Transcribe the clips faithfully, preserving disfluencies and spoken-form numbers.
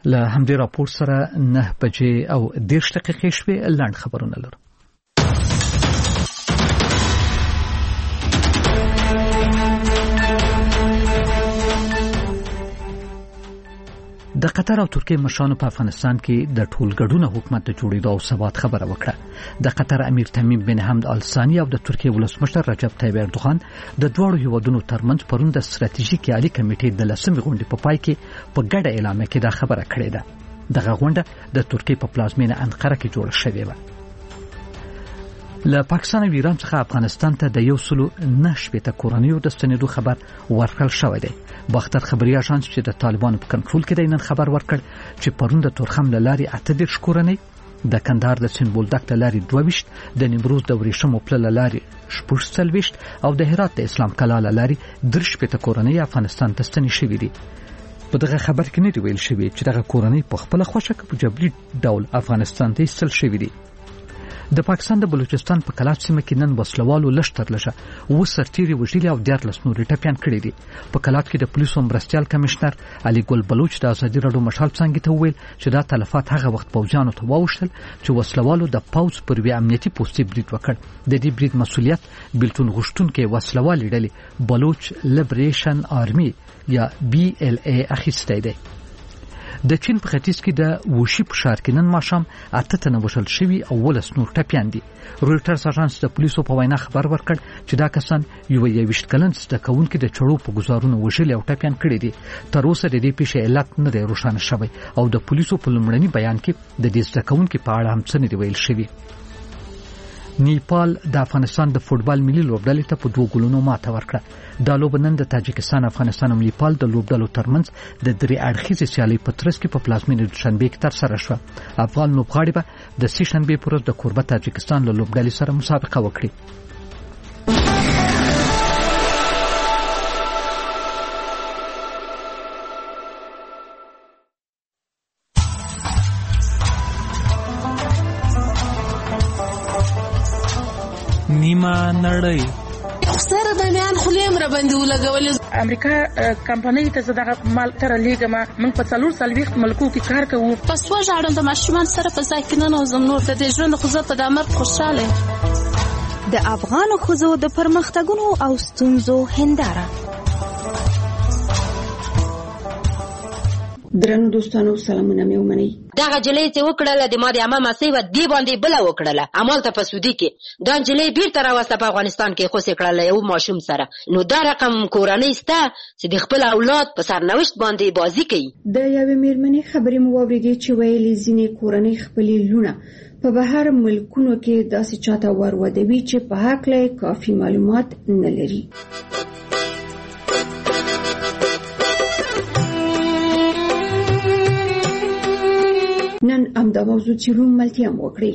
له همدې راپور سره نه بجې او دېرش دقیقې شوې. لنډ خبرونه لرو. د قطر او ترکیې مشرانو په افغانستان کې د ټولګډونه حکومت د جوړېدو او ثبات خبره وکړه. د قطر امیر تمیم بن حمد آل ثاني او د ترکیې ولسمشر رجب طیب اردوغان د دواړو هیوادونو ترمنځ پرون د ستراتیژیکي عالی کمیټې د لسمې غونډې په پای کې په ګډه اعلامیه کې دا خبره کړې ده. دغه غونډه د ترکیې په پلازمینه انقره کې جوړه شوې وه. له پاکستان او ایران څخه افغانستان ته د یو سلو نه شپېته کورنیو د ستنېدو خبر ورکړل شوی دی. باختر خبري اژانس چې د طالبانو په کنټرول کې دی نن خبر ورکړ چې پرون د تورخم له لارې اته دېرش کورنۍ، د کندهار د سین بولدک له لارې دوه ویشت، د نیمروز د ورېښمو پله له لارې شپږ څلوېښت او د هرات د اسلام کلا له لارې درې شپېته کورنۍ افغانستان ته ستنې شوې دي. په دغه خبر کې نه دی ویل شوی چې دغه کورنۍ په خپله خوښه په جبري ډول افغانستان ته ایستل شوې دي. د پاکستان د بلوچستان په کلات سیمه کې نن وسلوالو لږ تر لږه اوه سرتیري وژلي او دیارلس نورې ټپیان کړي دي. په کلات کې د پولیسو مرستیال کمشنر علي ګل بلوچ د ازادي راډیو مشال څنګه ته وویل چې دا تلفات هغه وخت پوځیانو ته واوښتل چې وسلوالو د پوځ پر وی امنیتي پوستې برید وکړ. د دې برید مسؤلیت بیلتون غوښتونکي وسلوالې ډلې بلوچ لیبریشن آرمي یا بي ال اي اخیستی دی. د چین په ختیځ کې د ووشي په ښار کې نن ماښام اته تنه وژل شوي او ولس نور ټپیان دي. رویټرز اژانس د پولیسو په وینا خبر ورکړ چې دا کسان یو یویشت کلن زده کوونکي د چړو په ګزارونو وژلي او ټپیان کړي دي. تر اوسه د دې پیښې علت نه دی روښانه شوی او د پولیسو په لومړني بیان کې د دې زده کوونکي په اړه هم څه نه دی ویل شوی. نیپال د افغانستان د فوټبال ملي لوبډلې ته په دوه ګولونو ماته ورکړه. دا لوبه نن د تاجکستان، افغانستان او نیپال د لوبډلو ترمنځ د درې اړخیزې سیالۍ په ترڅ کې په پلازمینه دوشنبه کې ترسره شوه. افغان لوبغاړي به د سې شنبې پر ورځ د کوربه تاجکستان له لوبډلې سره مسابقه وکړي. نیمه نړۍ سره د نیان خلیم را باندې ولګولې. امریکا کمپنۍ ته زداغه مال تر لیګه ما من په څلور سلويخت ملکو کې کار کوو. پس وژاړم د ماشومان سره په ځای کې نه نوزم نور د دې ژوند خو زه په دامر خوشاله. د افغان ښځو د پرمختګونو او ستونزو هنداره. درنو دوستانو سلامونه مې ومنئ. دغه جلې چې وکړله د ما د عمه مسۍ وه دې باندې بله وکړله همالته په سعودي کې. دا جلې بیرته راوسته په افغانستان کې خوسې کړله یو ماشوم سره. نو دا رقم کورنۍ سته چې د خپل اولاد په سرنوشت باندې بازي کوي. د یوې مېرمنې خبرې مو واورېدې چې ویلې ځینې کورنۍ خپلې لوڼه په بهر ملکونو کې داسې چاته ورودوي چې په هکله کافي معلومات نه لري. نن امدا موضوع چې روم ملتیا مو وکړي.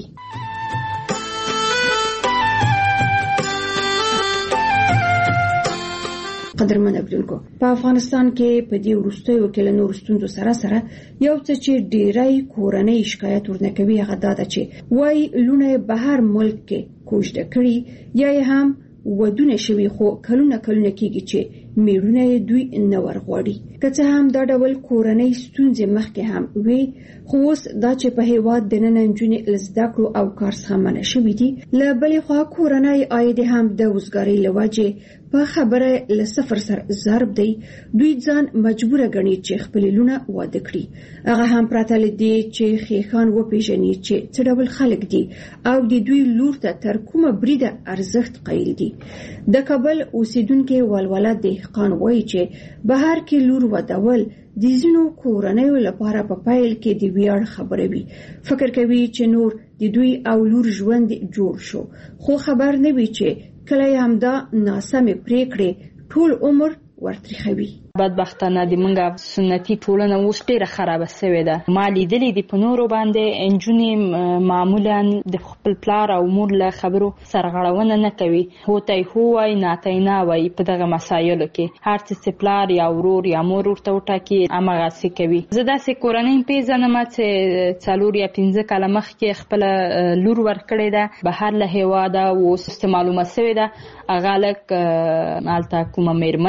قدرمن اوریدونکو، په افغانستان کې په دې وروستیو کې له نورو ستونزو سره سره یو څه چې ډیری کورنۍ شکایت ورنه کوي هغه دا ده چې وایي لوڼه بهر ملک کې کوژده کړي یا هم ودونه شوي خو کلونه کلونه کېږي چې میړونه دوی نه ورغواړي. که څه هم دا ډول کورنۍ ستونزې مخکې هم وي خو اوس دا چې په هیواد دننه نجونې له زده کړو او کار څخه منع شوي دي، له بلې خوا کورنۍ عاید هم د وزګارۍ له وجې په خبره له صفر سره ضرب دی. دوی ځان مجبوره ګڼي چې خپلې لوڼه واده کړي، هغه هم پرته له دې چې ښیښان وپېژني چې څه ډول خلک دي او د دوی لور ته تر کومه بریده ارزښت قایل دي. د کابل اوسیدونکي ولوله دهقان وایي چې بهر کې لور ودول د ځینو کورنیو لپاره په پیل کې د ویاړ خبره وي. فکر کوي چې نور د دوی او لور ژوند جوړ شو، خو خبر نه وي چې کله هم دا ناسمې پریکړې ټول عمر ورتریخوي. بدبختانه د منګه سنتي ټولنه اوس ډیره خرابه شوې ده. ما لیدلې د پنورو باندې انجونې معمولا د خپل پلار او مور له خبرو سرغړونه نه کوي، هوته هو وای ناته نه وای. په دغه مسایلو کې هر څه پلار یا ورور یا مور ورته وټاکي امغه څه کوي. زه داسې کورنۍ پیژنم چې څلور یا پنځه کاله مخکې خپل لور ورکړې ده بهر له هیواده او معلومه شوې ده هغه لک الته کومه میرمن لري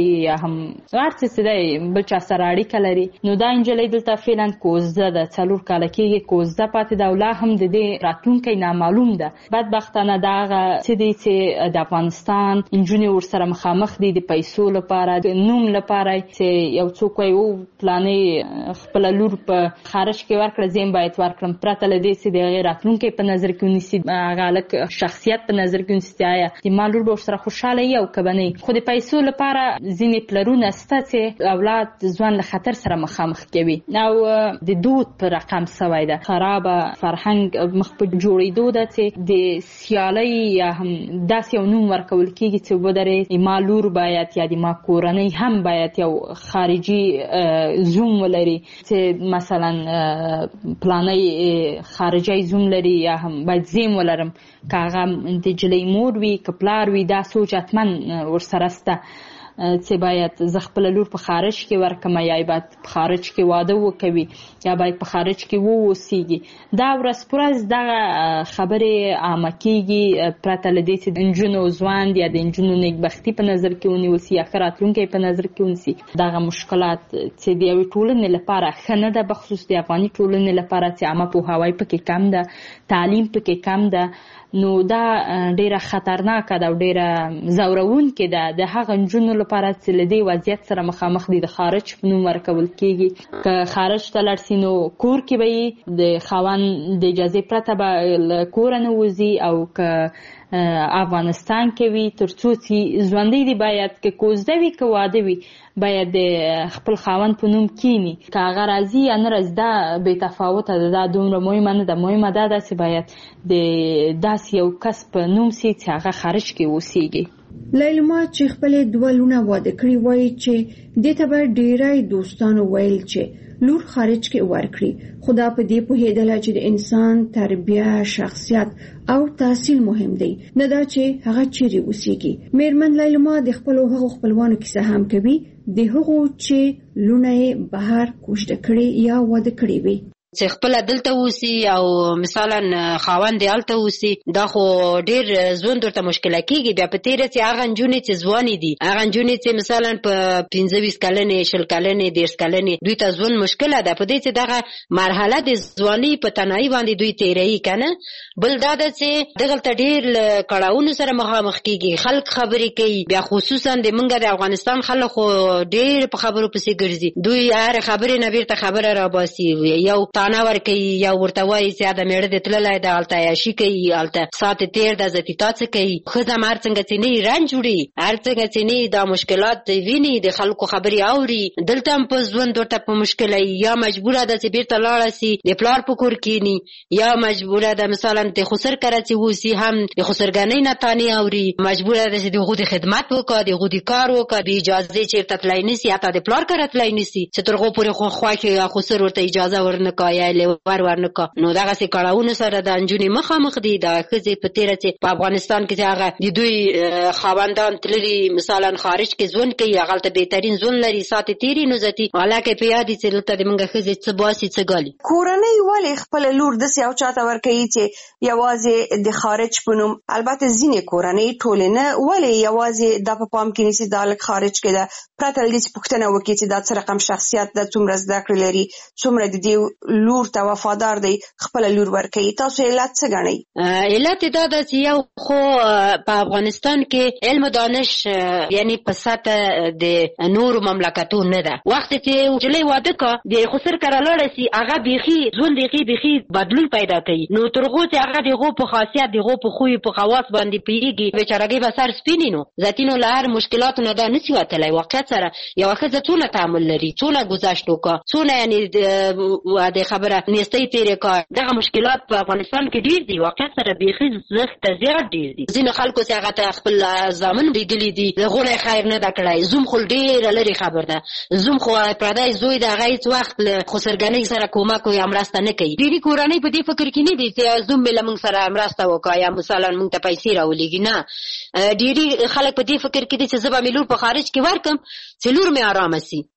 یا هم هر څه چې دی بل چا سره اړیکه لري. نو دا نجلۍ دلته فعلا کوزده ده، څلور کاله کېږي کوزده پاتې ده او لا هم د دې راتلونکی نامعلوم ده. بدبختانه دا هغه څه دی چې د افغانستان نجونې ورسره مخامخ دي د پیسو لپاره، د نوم لپاره چې یو څوک وایي او پلانې خپله لور په خارج کې ورکړه زه باید ورکړم، پرته له دې چې د هغې راتلونکی په نظر کې ونیسي، هغه هلک شخصیت په نظر کې ونیسي، آیا د ما لور به ورسره خوشحاله وي او که به نه. خو د پیسو لپاره ځینې پلرونه شته چې اولاد ځوان له خطر سره مخامخ کوي او د دود په رقم سوی ده. خرابه فرهنګ مخ په جوړېدو ده چې د سیالۍ یا هم داسې یو نوم ورکول کېږي چې ودرې ما لور باید یا د ما کورنۍ هم باید یو خارجي زوم ولري، چې مثلا پلانۍ خارجي زوم لري یا هم باید زیم ولرم، که هغه د نجلۍ مور وي که پلار وي، دا سوچ حتما ورسره شته چې باید زه خپله لور په خارج کې ورکړم یا باید په خارج کې واده وکوي یا باید په خارج کې ووسیږي. دا ورځ په ورځ دغه خبرې عامه کېږي، پرته له دې چې د نجونو ځوان یا د نجونو نیکبختي په نظر کې ونیول سي یا ښه راتلونکی په نظر کې ونیسي. دغه مشکلات چې د یوې ټولنې لپاره ښه نه ده، بخصوص د افغاني ټولنې لپاره چې عامه پوهاوی پکې کم ده، تعلیم پکې کم ده، نو دا ډیره خطرناکه ده او ډیره ځورونکې ده د هغه نجونو لپاره چې له دې وضعیت سره مخامخ دي. د خارج په نوم ورکول کېږي، که خارج ته لاړ سي نو کور کې به یې د خاوند د اجازې پرته به له کوره نه وځي، او که افغانستان کې وي تر څو چې ژوندی دي باید که کوزده وي که واده وي باید د خپل خاوند په نوم کینی، که هغه راځي یا نه راځي دا بې تفاوته ده، دا دومره مهمه نه ده. مهمه دا ده چې باید د داسې یو کس په نوم سي چې هغه خارج کې اوسیږي. لیلما چې خپل دوه لونه واده کړي وایي چې دې ته به ډیری دوستانو ویل چې لور خارج کې ورکړي، خدا په دې پوهېدله چې د انسان تربیه، شخصیت او تحصیل مهم دی، نه دا چې هغه چیرې اوسیږي. میرمن لیلما د خپلو هغو خپلوانو کیسه هم کوي د هغو چې لونه یې بهر کوژده کړي یا واده کړي وي، چې خپل دلته اوسي او مثلا خاوند یې هلته اوسي. دا خو ډېر ژوند ورته مشکله کېږي. بیا په تېره چې هغه نجونې چې ځوانې دي، هغه نجونې چې مثلا په پنځه ویشت کلنې، شل کلنې، دېرش کلنې، دوی ته ژوند مشکله ده. په دې چې دغه مرحله د ځوانۍ په تنهایي باندې دوی تېروي که نه. بل دا ده چې دغلته ډېر له کړاوونو سره مخامخ کېږي، خلک خبرې کوي. بیا خصوصا د موږ د افغانستان خلک خو ډېر په خبرو پسې ګرځي، دوی هرې خبرې نه بیرته خبره راباسي، یو تانه ورکوي یا ورته وایي چې دا مېړه دې تللی ده، هلته عیاشي کوي، هلته ساعت تېر ده، زتیتا څه کوي. ښځه هم هر څنګه چې نه وي رنج وړي، هر څنګه چې نه دا مشکلات ویني، د خلکو خبرې اوري، دلته هم په ژوند ورته په مشکله وي. یا مجبوره ده چې بیرته لاړه سي د پلار په کور کښېني، یا مجبوره ده مثلا د خسر کره چې اوسي هم د خسرګنۍ نه تانې اوري، مجبوره ده چې د هغو د خدمت وکړه، د هغو د کار وکړه، بې اجازې چېرته تللی نه سي، حتی د پلار کره تللی نه سي چې تر هغو پورې خو خوښ یا خسر ورته اجازه ورنه کا یا ور ورنه کا. نو دغسې کړاوونو سره د نجونې مخامخ دي. د ښځې په تېره چې په افغانستان کې چې هغه د دوی خاوندان تللي مثلا خارج کې ژوند کوي، هغلته بهترین ژوند لري، ساعتې تېري نو ځتي، حالکه په یاد دي چې دلته د موږ ښځې څه باسي څه ګالي. کورنۍ ولې خپله لور داسې یو چا ته ورکوي چې یوازې د خارج په نوم؟ البته ځینې کورنۍ، ټولې نه، ولې یوازې دا په پام کې نیسي دا هلک خارج کې ده، پرته له دې چې پوښتنه وکړي چې دا څه رقم شخصیت ده، څومره زده کړې لري، څومره د دې لور ته وفادار دی، خپله لور ورکوي. تاسو علت څه ګڼئ؟ علت دا ده چې یو خو په افغانستان کې علم و دانش یعنی په سطح د نورو مملکتو نه ده. وخت چې نجلۍ واده کا د خسر کره لاړه سي، هغه بیخي ژوند بیخي بیخي بدلون پیدا کوي. نو تر هغو چې هغه د هغو په خاصیت، د هغو په خوی، په خواص باندې پوهېږي، بیچارګۍ به سر سپیني. نو ذاتینو له هر مشکلاتو نه دا نسي وتلی. واقعیت سره یوه ښځه څونه تعامل لري، څونه ګذشت وکړه، څونه یعنې د خبره نیستۍ تېرې کړه. دغه مشکلات په افغانستان کې ډېر دي، واقعیت سره بیخي زښته زیات ډېر دي. ځینو خلکو چې هغه ته خپل زامن لیدلي دي، د هغو نه خیر نه ده کړی. زوم خو ډېره لرې خبر ده، زوم خو پردی زوی د هغه هېڅ وخت له خسرګنۍ سره کومک یا مرسته نه کوي. ډېرې کورنۍ په دې فکر کې نه دي چې زوم مې له موږ سره مرسته وکړه یا مثلا موږ ته پیسې راولېږي. نه، ډېرې خلک په دې فکر کې دي چې زه به مې لور په خارج کې ورکړم چې لور مې ارامه سي.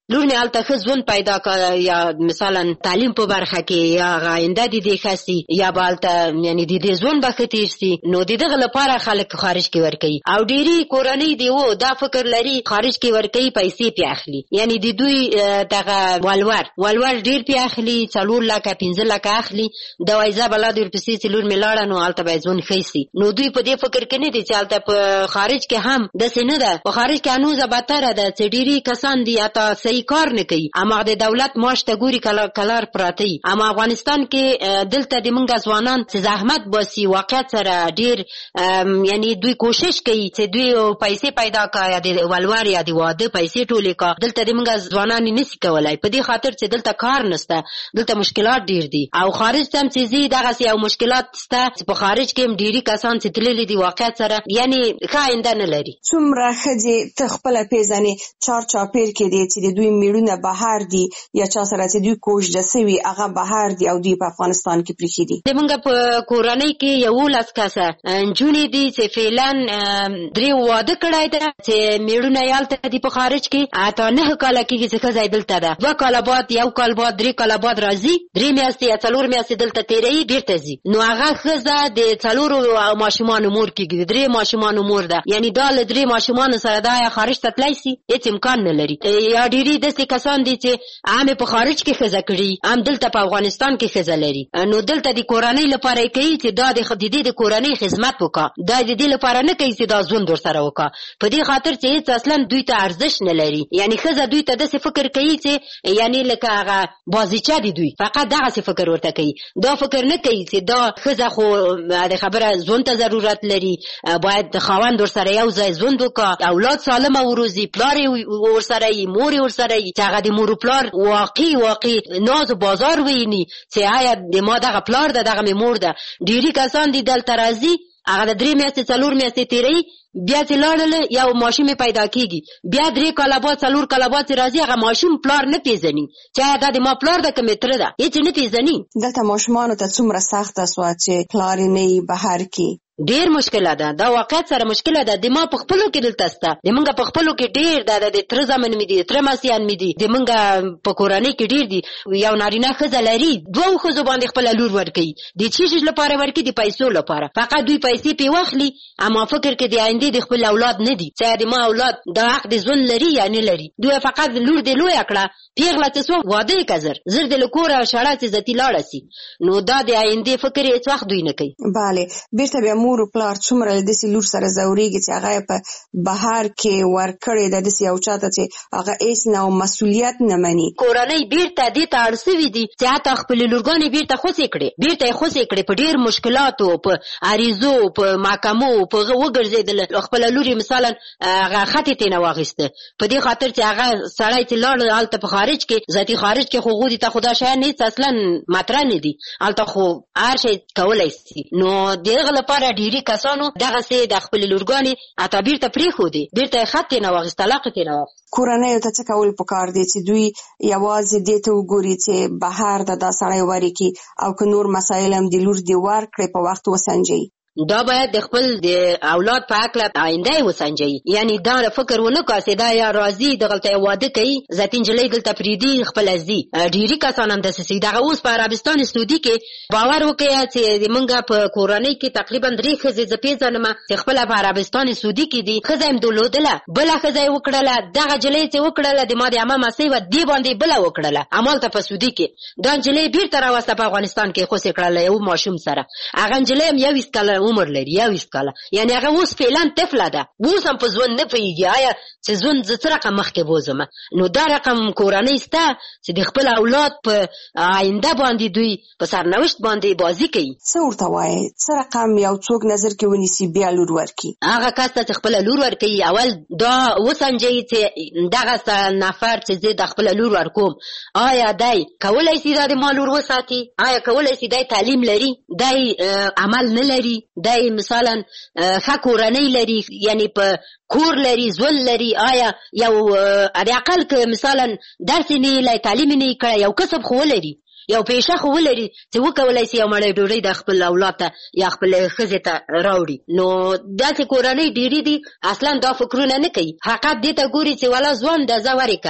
لور مې هلته ښه ژوند پیدا کړ یا مثلا تعلیم په برخه کې یا آینده د دې ښه سي یا به هلته یعنې د دې ژوند به ښه تېر سي نو د دغه لپاره خلک خارج کې ورکوي او ډېرې کورنۍ دی و دا فکر لري خارج کې ورکوي پیسې پې اخلي یعنې د دوی دغه ولور ولور ډېر پې اخلي څلور لکه پنځه لکه اخلي دا وایي زه به لا د ورپسې چې لور مې لاړه نو هلته به ژوند ښه سي نو دوی په دې فکر کې نه دي چې هلته په خارج کې هم داسې نه ده په خارج کې هنوزه بدتره ده چې ډېرې کسان دي حتی صحیح کار نه کوي اما د دولت معاش ته ګوري کلار پراته وي اما افغانستان کې دلته د موږ ځوانان چې زحمت باسي واقعیت سره ډېر یعنې دوی کوشش کوي چې دوی پیسې پیدا کړي یا د ولور یا د واده پیسې ټولې کړه دلته د موږ ځوانان یې نشي کولی په دې خاطر چې دلته کار نشته دلته مشکلات ډېر دي او خارج ته هم چې ځي دغسې یو مشکلات شته چې په خارج کې هم ډېري کسان چې تللي دي واقعیت سره یعنې ښه آینده نه لري څومره ښځې ته خپله پېژنې چار چاپېر کې دي چې د دوی میړونه بهر دي یا چا سره چې دوی کوژده سوي هغه بهر دي او دوی په افغانستان کې پرېښي دي د موږ په کورنۍ کې یولس کسه نجونې دي چې فعلا درې واده کړی ده چې میړونه یې هلته دي په خارج کې حتی نهه کاله کېږي چې ښځه یې دلته ده دوه کاله بعد یو کال بعد درې کاله بعد راځي درې میاشتې یا څلور میاشتې دلته تېروي بېرته ځي نو هغه ښځه د څلورو ماشومانو مور کېږي د درې ماشومانو مور ده یعنې دا له درې ماشومانو سره دا یا خارج ته تلی سي هېڅ امکان نه لري یا ډېرې داسې کسان دي چې هم په خارج کې ښځه کړي هم دلته په افغانستان کې ښځه لري نو دلته د کورنۍ لپاره یې کوي چې دا د دې د کورنۍ خدمت وکړه دا د دې لپاره نه کوي چې دا ژوند ورسره وکړه په دې خاطر چې هېڅ اصلا دوی ته ارزښت نه لري یعنې ښځه دوی ته داسې فکر کوي چې یعنې لکه هغه بازیچه دي دوی فقط دغسې فکر ورته کوي دا فکر نه کوي چې دا ښځه خو د خبره ژوند ته ضرورت لري باید خاوند ورسره یو ځای ژوند وکړه اولاد سالمه وروزي پلار یې ورسره یي مور یې ورسره یي چې هغه د مور و پلار واقعي واقعي ناز و بازار ویني چې آیا د ما دغه پلار ده دغه مې مور ده ډېري کسان دي دلته راځي هغه د درې میاشتې څلور میاشتې تېروي بیا چې لاړله یو ماشوم پیدا کېږي بیا درې کاله بعد څلور کاله بعد چې راځي هغه ماشوم پلار نه پېژني چې آیا دا د ما پلار ده که مې تره ده هېڅ نه پېژني دلته ماشومانو ته څومره سخته سوه چې پلار یې نه وي بهر کې ډېر مشکله ده دا واقعیت سره مشکله ده د ما په خپلو کې دلته شته د موږ په خپلو کې ډېر ده د تره زامن مې دي د تره ماسیان مې دي د موږ په کورنۍ کې ډېر دي یو نارینه ښځه لري دوو ښځو باندې خپله لور ورکوي د څه شي لپاره ورکوي د پیسو لپاره فقط دوی پیسې پې واخلي اما فکر کې د آیندې د خپل اولاد نه دي چې د ما اولاد دا حق د ژوند لري یا نه لري دوی فقط لور دې لویه کړه پیغله چې څوک واده یې که زر زر دې له کوره شړه چې زتي لاړه سي نو دا د آیندې فکر یې هېڅ وخت دوی نه کوي بله بېرته بیا مور و پلار څومره له داسې لور سره ځورېږي چې هغه یې په بهر کې ورکړې ده داسې یو چا ته چې هغه هېڅ نه مسؤلیت نه مني کورنۍ بېرته دې ته اړ سوي دي چې حتی خپلې لورګانې بېرته خوسې کړې بېرته یې خوسې کړې په ډېر مشکلاتو په عریضو په محکمو په هغه وګرځېدله خپله لور یې مثلا هغه خط یې ترېنه واخیسته په دې خاطر چې هغه سړی چې لاړ هلته په خارج کې ذاتي خارج کې خو هغوی ته خو دا شیان هېڅ اصلا مطرح نه دي هلته خو هر شی کولی سي نو د هغه لپاره ډېري کسانو دغسې د خپلې لورګانې حتی بېرته پرېښودې بېرته یې خط یې نه واخیست طلاق یې نه واخیست کورنیو ته څه کول پکار دی چې دوی یوازې دې ته وګوري چې بهر ته دا سړی ورکړي او که نور مسایل هم د لور دې ورکړي په وخت وسنجوي دا باید د خپل د اولاد په هکله آینده یې وسنجوي یعنې دا فکر ونه کړه چې دا یا راځي دغلته یې واده کوي ذاتي نجلۍ دلته پرېږدي خپله ځي ډېري کسان هم داسې سي دغه اوس په عربستان سعودي کې باور وکړه چې زمونږ په کورنۍ کې تقریبا درې ښځې زه پېژنم چې خپله په عربستان سعودي کې دي ښځه یې درلودله بله ښځه یې وکړله دغه نجلۍ چې وکړله د ما د عمه مسۍ وه دې باندې بله وکړله همالته په سعودي کې دا نجلۍ بېرته راوسته په افغانستان کې خوسې کړله یو ماشوم سره هغه نجلۍ هم یویشت کاله عمر لري یویشت کاله یعنې هغه اوس فعلا طفله ده اوس هم په ژوند نه پوهېږي آیا چې ژوند زه څه رقم مخکې بوځم نو دا رقم کورنۍ شته چې د خپل اولاد په آینده باندې دوی په سرنوشت باندې بازي کوي څه ورته وایې څه رقم یو څوک نظر کې ونیسي بیا لور ورکړي هغه کس ته چې خپله لور ورکوي اول دا وسنجوي چې دغه نفر چې زه د خپله لور ورکوم آیا دی کولی شي دا د ما لور وساتي آیا کولی شي دی تعلیم لري دی عمل نه لري دی مثلا ښه کورنۍ لري یعنی په کور لري ژوند لري آیا یو د اقل که مثلا درس یې نه یې تعلیم یې نه یې کړی یو کسب خو ولري یو پیشه خو ولري چې وکولی شي یو مړی ډوډۍ د خپل اولاد ته یا خپلې ښځې ته راوړي نو داسې کورنۍ ډېرې دي اصلا دا فکرونه نه کوي حقیقت دې ته ګوري چې ولا ځوان ده ځه ورې که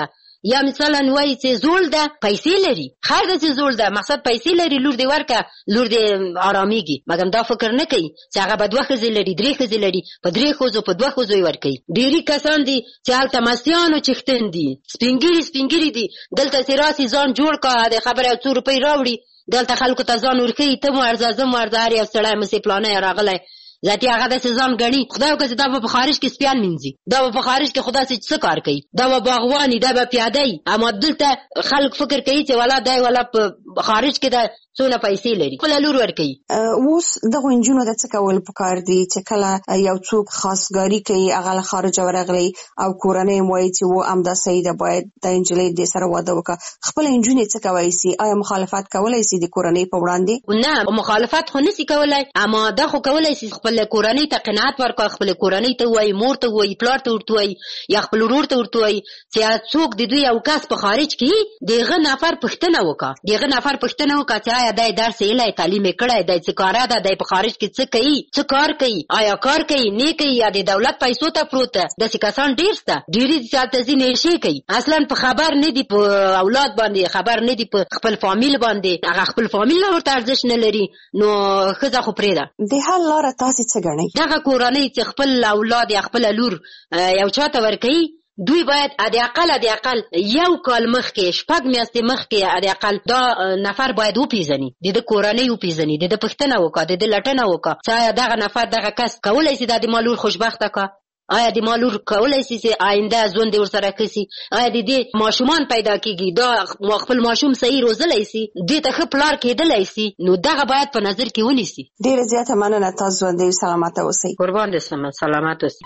یا مثلا وایي چې زول ده پیسې لري خیر ده چې زول ده مقصد پیسې لري لور دې ورکه لور دې آرامیږي مګر دا فکر نه کوي چې هغه به دوه ښځې لري درې ښځې لري په درې ښځو په دوه ښځو یې ورکوي. ډېري کسان دي چې هلته مستیان او چښتن دي سپین ګیري سپین ګیري دي دلته چې راسي ځان جوړ کا د خبره یو څو روپۍ راوړي دلته خلکو ته ځان ورښیي ته مو ارزه زه مو ارزه هر یو سړی مسې پلانی راغلی ذاتي هغه داسې ځان ګڼي خدای وکړه چې دا به په خارج کې سپیان مینځي دا به په خارج کې خو داسې څه کار کوي دا به باغواني دا به پیاده وي اما دلته خلک فکر کوي چې والا دی والا په خارج کې دا څونه پیسې لري خپله لور ورکوي. اوس دغو نجونو ته څه کول پکار دي چې کله یو څوک خاصګاري کوي هغه له خارجه ورغلی او کورنۍ یې وایي چې و همدا صحیح ده باید دا نجلۍ دې سره واده وکړه خپله نجونې څه کولی سي آیا مخالفت کولی سي د کورنۍ په وړاندې؟ نه مخالفت خو نسي کولی اما دا خو کولی سي خپل کورنۍ ته قناعت ورکړه خپل کورنۍ ته وایي مور ته وایي پلار ته ورته وایي یا خپل ورور ته ورته وایي چې څوک د دوی یو کس په خارج کې د هغه نفر پوښتنه وکړه د هغه نفر پوښتنه وکړه چې آیا دی درس ایلی تعلیم یې کړی دی څه کاره ده دی په خارج کې څه کوي څه کار کوي آیا کار کوي نه کوي یا د دولت پیسو ته پروت ده داسې کسان ډېر شته ډېرې دي چې هلته ځي نشې کوي اصلا په خبر نه دي په اولاد باندې خبر نه دي په خپل فامیل باندې هغه خپل فامیل نه ورته ارزښت نه لري نو ښځه خو پرېږده د حل لاره تاسې څه ګڼئ؟ دغه کورنۍ چې خپل اولاد یا خپله لور یو چا ته ورکوي دوی باید د اقل د اقل یو کال مخکې شپږ میاشتې مخکې د اقل دا نفر باید وپېژني د ده کورنۍ وپېژني د ده پوښتنه وکړه د ده لټنه وکړه چې آیا دغه نفر دغه کس کولی شي دا د ما لور خوشبخته کړه آیا د ما لور کولی شي چې آینده ژوند یې ورسره ښه شي آیا د دې ماشومان پیدا کېږي دا خپل ماشوم صحیح روزلی شي دې ته ښه پلار کېدلی شي نو دغه باید په نظر کې ونیسي. ډېره زیاته مننه تاسو ژوندی سلامته اوسئ. قربان دې شم سلامت اوسئ.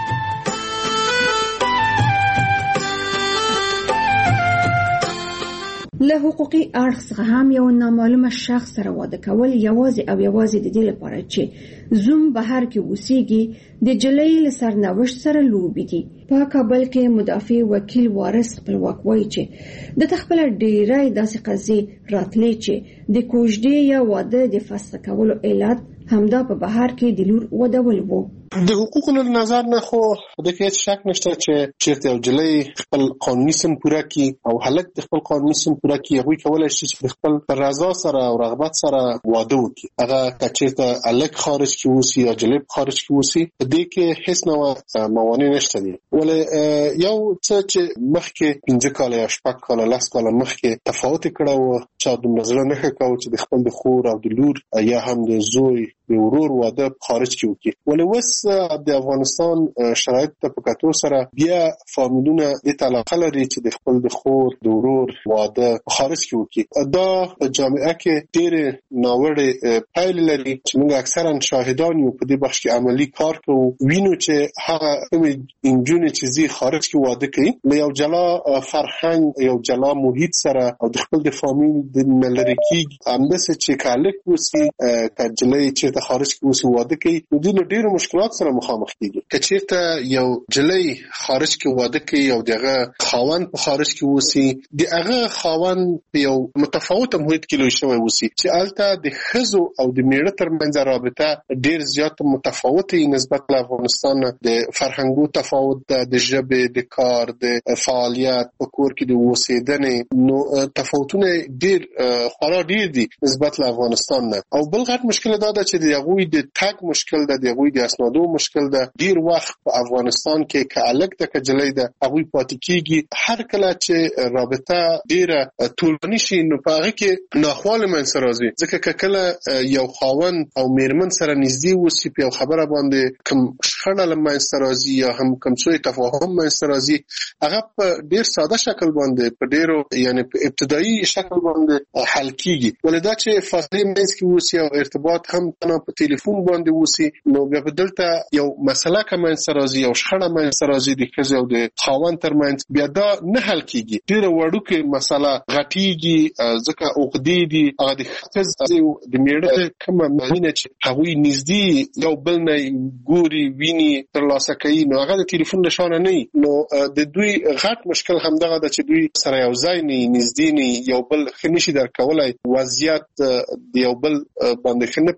له حقوقي اړخ څخه هم یو نامعلومه شخص سره واده کول یوازې او یوازې د دې لپاره چې زوم بهر کې اوسېږي د جلۍ له سرنوشت سره لوبې دي. په کابل کې مدافع وکیل وارث خپلواک وایي چې د خپل ډیری داسې قضیې راتلې چې د کوژدې یا واده د فسخ کولو علت همدا په بهر کې د لور ودول وو. د حقوقو له نظر نه خو د کې هیڅ شک نشته چې چیرته یو جلۍ خپل قانوني سن پوره کړي او هلک د خپل قانوني سن پوره کړي هغوی کولی شي چې د خپل رضا سره او رغبت سره واده وکړي هغه که چیرته هلک خارج کې اوسي یا جلۍ خارج کې اوسي په دې کې هیڅ نوع موانع نشته دي ولې یو څه چې مخکې پنځه کاله یا شپږ کاله لس کاله مخکې تفاوت کړی و چا دومره زړه نه ښه کوو چې د خپل د خور او د لور یا هم د زوی د ورور واده خارج کې وکړي ولې اوس د افغانستان شرایط ته په کتو سره بیا فامیلونه دې ته علاقه لري چې د خپل د خور د ورور واده خارج کې وکړي. دا په جامعه کې ډېرې ناوړې پایلې لري چې موږ اکثرا شاهدان یو په دې بخش کې عملي کار کوو وینو چې هغه کومې نجونې چې ځي خارج کې واده کوي له یو جلا فرهنګ یو جلا محیط سره او د خپل د فامیل د نه لرې کېږي همداسې چې که هلک اوسي که جلۍ چېرته خارج کې اوسي واده کوي نو دوی له ډېرو مشکلات سره مخامخ کېږي. که چېرته یو جلۍ خارج کې واده کوي او د هغه خاوند په خارج کې اوسي د هغه خاوند په یو متفاوته محیط کې لوی شوی اوسي چې هلته د ښځو او د میړه ترمنځ رابطه ډېر زیات متفاوته نسبت له افغانستان د فرهنګو تفاوت ده د ژبې د کار د فعالیت په کور کې د اوسېدنې نو تفاوتونه ډېر خورا ډېر دي نسبت له افغانستان نه او بل غټ مشکل دا ده چې د هغوی د تګ مشکل ده د هغوی د اسنادو مشکل ده ډیر وخت په افغانستان کې که هلک ده که جلۍ ده هغوی پاتې کېږي هر کله چې رابطه ډیره طولاني شي نو په هغه کې ناخواله منځته راځي ځکه که کله یو خاوند او میرمن سره نږدې اوسي په یو خبره باندې کوم شخړه له منځته راځي یا هم کوم سوء تفاهم منځته راځي هغه په ډیر ساده شکل باندې په ډیرو یعنی په ابتدایي شکل باندې حل کېږي ولې دا چې فاصلې منځ کې اوسي او ارتباط هم تنها په تلیفون باندې اوسي نو بیا په دلته یو مسله که منځته راځي یو شخړه منځته راځي د ښځې او د خاوند ترمنځ بیا دا نه حل کېږي ډېره وړوکې مسله غټېږي ځکه عقدې دي هغه د ښځې د میړه کومه مینه چې هغوی نږدې یو بل نه ګوري ویني ترلاسه کوي نو هغه د تلیفون له شانه نه وي نو د دوی غټ مشکل همدغه ده چې دوی سره یو ځای نه نږدې نه یو بل ښه نشي درک کولی وضعیت د یو بل باندې ښه نه پوهېږي چې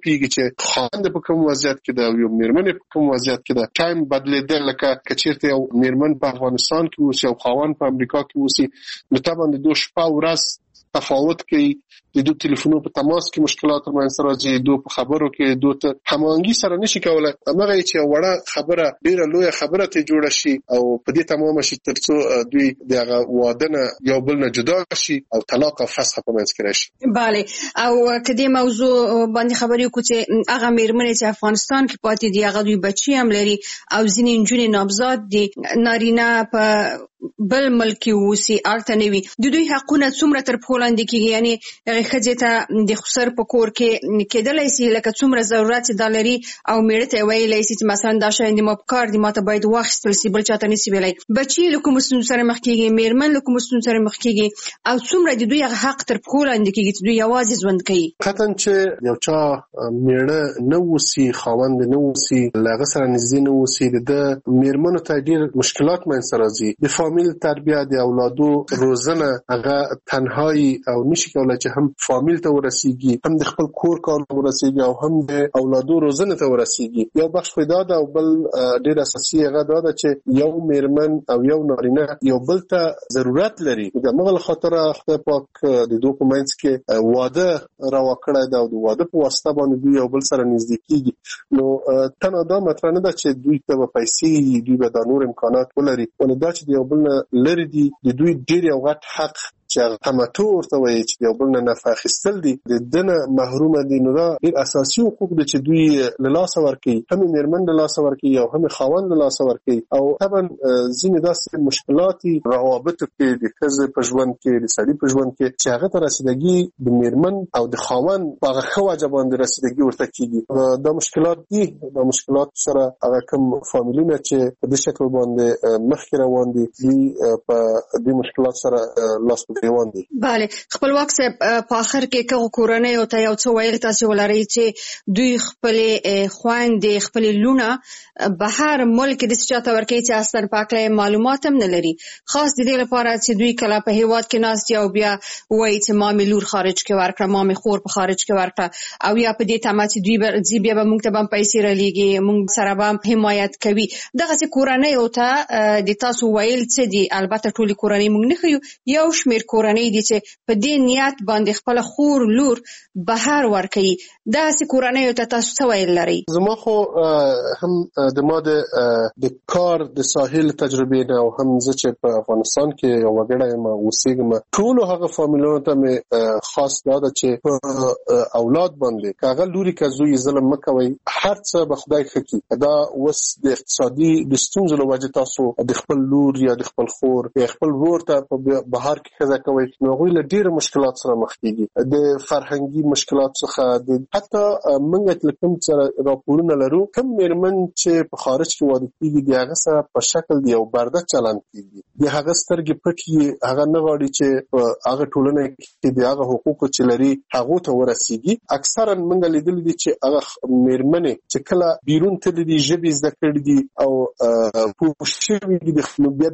چې خاوند په کوم وضعیت کې ده او یو میرمن په کوم وضعیت کې ده. ټایم بدلیدل، لکه کچیرته یو میرمن په افغانستان کې اوسي او خاوند په امریکا کې اوسي، نو طبعا د دوه شپه ورځ تفاوت کوي، د دوه ټلیفونونو په تماس کې مشکلات ترمنځ راځي، دوه په خبرو کې دوه ته هماهنګي سره نشي کولای. هغه چې وړه خبره ډیره لویه خبره ته جوړه شي او په دې تمام شي ترڅو دوی دغه واده نه یو بل نه جدا شي او طلاق او فسخ په منځ کې راشي. bale او کدي موضوع باندې خبرې وکړو چې هغه میرمنې چې افغانستان کې پاتې دي، هغه دوی بچي هم لري او ځینې نجونې نامزاد دي، نارینه په بل ملک ووسی الته نوي، د دوی حقونه څومره تر پښو لاندې کیږي؟ یعنی هغه ښځې ته د خسر په کور کې کېدلی سي لکه څومره ضرورت دا لري او میړه ته ویلی سي چې مثلا دا شی د ما په کار دي، ما ته باید واخیستل سي، بل چاته نسي ویلی. بچي له کومو ستونزو سره مخ کېږي، میرمن له کومو ستونزو سره مخ کېږي او څومره د دوی هغه حق تر پښو لاندې کېږي چې دوی یوازې ژوند کوي؟ قطعا چې یو چا میړه نه ووسي، خاوند نه ووسي، له هغه سره نږدې نه ووسي، د میرمنو ته ډېر مشکلات منځته راځي. د فامیل تربیه، د اولادو روزنه، هغه تنهایی او نشي کولای چې هم فامیل ته ورسیږي، هم د خپل کور کار ورسیږي او هم د اولادو روزنه ته ورسیږي. یو بخش پیدا ده او بل ډېر اساسي هغه دا ده چې یو میرمن او یو نارینه یو بل ته ضرورت لري. د مغل خاطر خدای پاک د دوی په منځ کې واده راوکړی دا او د واده په واسطه باندې دوی یو بل سره نږدې کیږي. نو تنها دا مطرح نه ده چې دوی ته په پیسې دوی به دا نور امکانات ولري، ولې دا چې د یو بل لري دي د دوی ډېر یو غټ حق چې تمتع ورته وایي چې یو بل نه نفع اخیستل دي، د دنه محروم دي. نو دا ډېر اساسي حقوق دي چې دوی له لاسه ورکوي، هم میرمن له لاسه ورکوي او هم خاوند له لاسه ورکوي. او طبعا ځینې داسې مشکلات روابطو کې د ښځې په ژوند کې، د سړي په ژوند کې چې هغه ته رسیدګي د میرمن او د خاوند په هغه ښه وجه باندې رسیدګي ورته کېږي. دا مشکلات دي، دا مشکلات سره هغه کوم فامیلونه چې په دې شکل باندې مخکې روان دي دوی په دې مشکلات سره لاس bale خپلواک صاحب په اخر کې کوم کورنۍ او ته یو څه ویل تاسو ولرئ چې دوی خپل خويندې خپل لونه بهر ملک د چاته ورکي چې اصلا پاکه معلومات هم نه لري، خاص د دې لپاره چې دوی کله په هیواد کې ناست او بیا وایي چې مامي لور خارج کې ورکړه، مامي خور په خارج کې ورکړه او یا په دې تمه چې دوی به بیا به موږ ته هم پیسې رالېږي، موږ سره به حمایت کوي. دغه چې کورنۍ او ته د تاسو ویل څه دي؟ البته ټول کورنۍ موږ نه خو یو شمیر کورنۍ دي چې په دې نیت باندې خپل خور لور بهر ورکوي. دا چې کورنۍ ته تاسو څه ویل لري؟ زما خو هم د ما د کار د ساحل تجربه نه او هم زه چې په افغانستان کې یو وګړی یم اوسېږم، ټول هغه فامیلونو ته مې خاص دا ده چې په اولاد باندې که هغه لوري که زوی ظلم مه کوئ، هر څه به خدای ښه کړي. دا اوس د اقتصادي د ستونزو له وجې تاسو د خپل لور یا د خپل خور یا خپل ورور ته په بهر کې ښځه کوي، نو هغوی له ډېرو مشکلات سره مخ کېږي، د فرهنګي مشکلات څخه، د حتی موږ چې کوم څه راپورونه لرو کوم میرمن چې په خارج کې واده کېږي د هغه سره په شکل د یو برده چلند کېږي، د هغه سترګې پټې، هغه نه غواړي چې په هغه ټولنه کې د هغه حقوقو چې لري هغو ته ورسېږي. اکثرا موږ لیدلي دي چې هغه میرمنې چې کله بیرون تللي دي، ژبې زده کړي دي او پوه شوي دي، نو بیا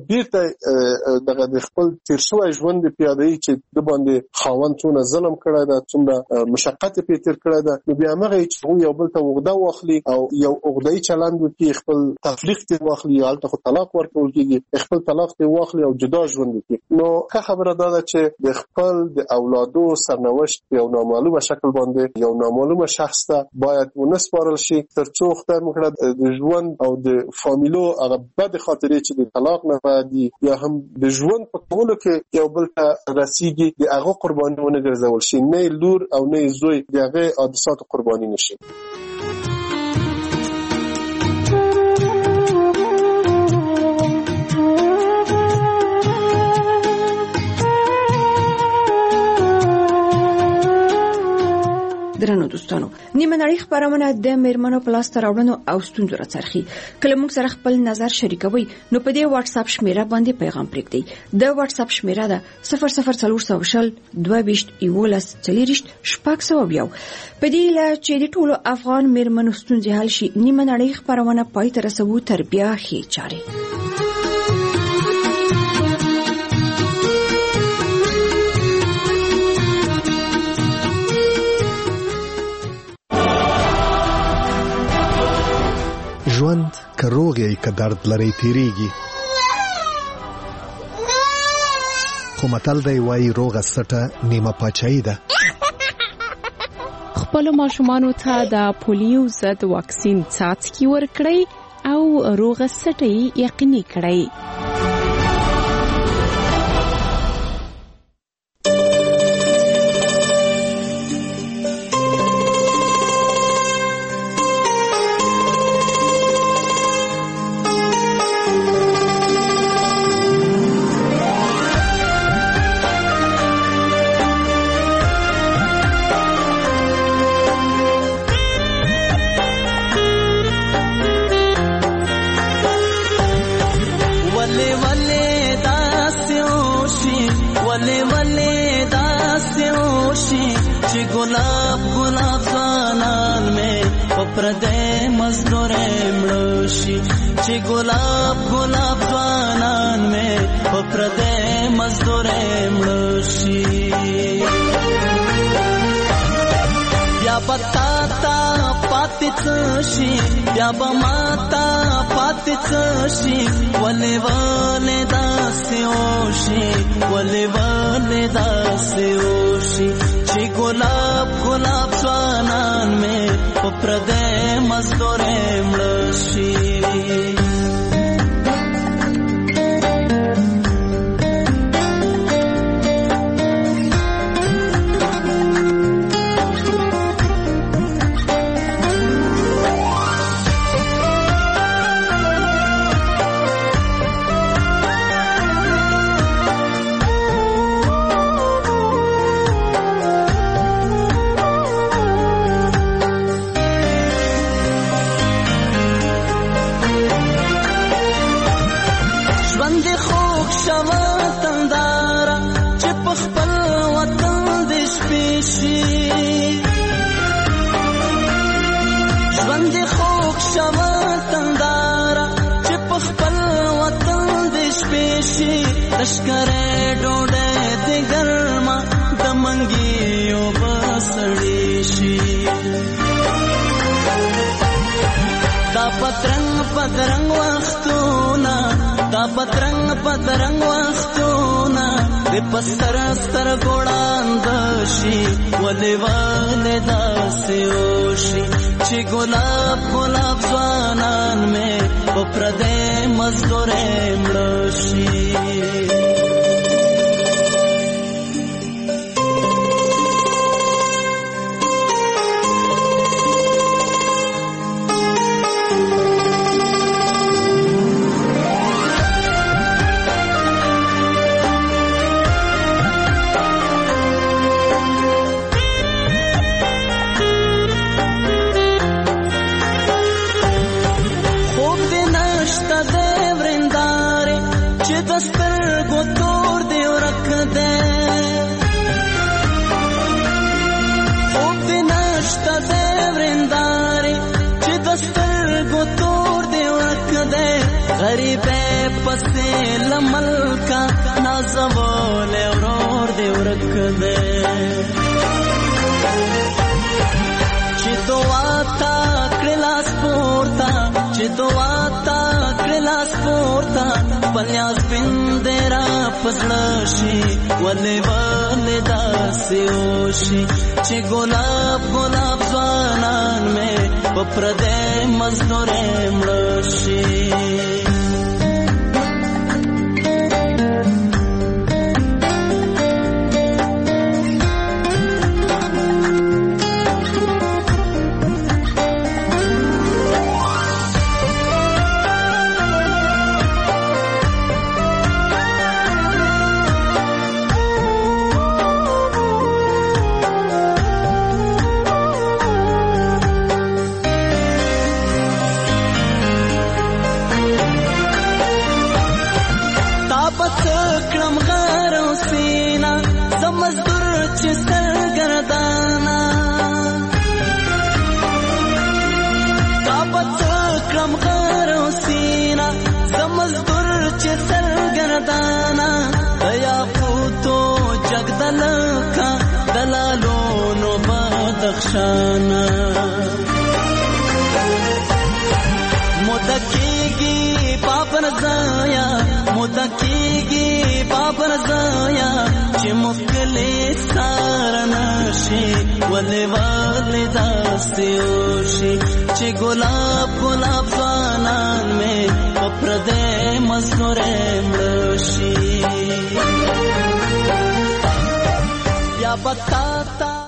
بېرته دغه د خپل تېر شوی ژوند د پیادهیي چې د باندې خاوند څومره ظلم کړی ده، څومره مشقت یې پرې تېر کړی ده، نو بیا همغه چې هغوی یو بل ته عقده واخلي او یو عقدهیي چلند وکړي، خپل تفریق ترې واخلي، یا هلته خو طلاق ورکول کېږي، خپل طلاق ترې واخلي او جدا ژوند وکړي. نو ښه خبره دا ده چې د خپل د اولادو سرنوشت په یو نامعلومه شکل باندې یو نامعلومه شخص ته باید ونه سپارل شي، تر څو خدای مو کړه د ژوند او د فامیلو هغه بدې خاطرې چې د طلاق نه بعد یا هم د ژوند په کولو کې یو بل ته رسیږي د هغه قرباني ونه ګرځول شي، نه لور او نه زوی د هغه حادثاتو قرباني نشي. درنو دوستانو، نیمه نړۍ خبرونه د میرمنو په لاس ته راوړنو او ستونزو راڅرخي. کله موږ سره خپل نظر شریکوي نو په دې واتس اپ شمیره باندې پیغام پرېږدئ. د واتس اپ شمیره ده صفر صفر څلور سوه شل دوه ویشت یولس څلېرویشت شپږ سوه یو. په دې هیله چې د ټولو افغان میرمنو ستونزې حل شي، نیمه نړۍ خبرونه پای ته رسوو تر بیا ښې چارې. ژوند که روغ یې که درد لري تیریږي، خو متل دی وایي روغه سټه نیمه پاچاهي ده. خپلو ماشومانو ته د پولیو ضد واکسین څاڅکي ورکړئ او روغه سټه یې یقیني کړئ. مودا کیږي بابر زایا چې مخکلې سارنشي ولې ولې داسې وشي چې ګلاب ګلاب ځوانان مې په پردې مزدورې مړشي یا بتا